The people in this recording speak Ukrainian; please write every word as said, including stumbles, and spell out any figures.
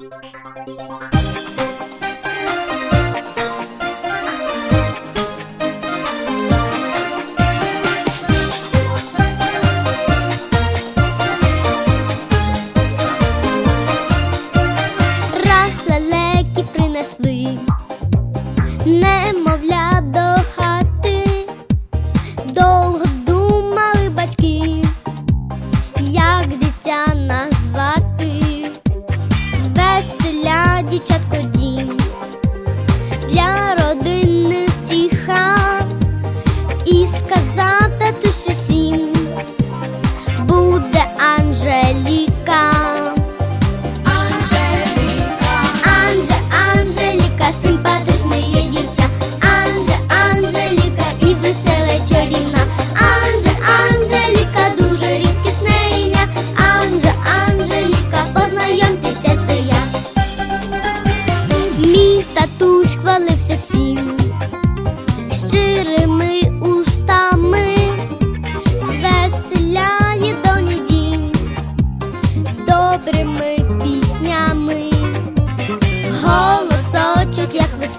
Раз лелеки принесли немовля до хати, довго думали батьки, як дитя назвати. Звеселя дівчатко дім, для родини втіха, і сказав татусь усім: буде Анжеліка. Анже, Анжеліка, симпатичне є дівча. Анже, Анжеліка, і весела чарівна. Анже, Анжеліка, дуже рідкісне ім'я. Анже, Анжеліка, познайомтеся, це я. Мій татусь хвалився всім щирими устами, звеселяє доні дім добрими піснями. Голосочок, як веселий,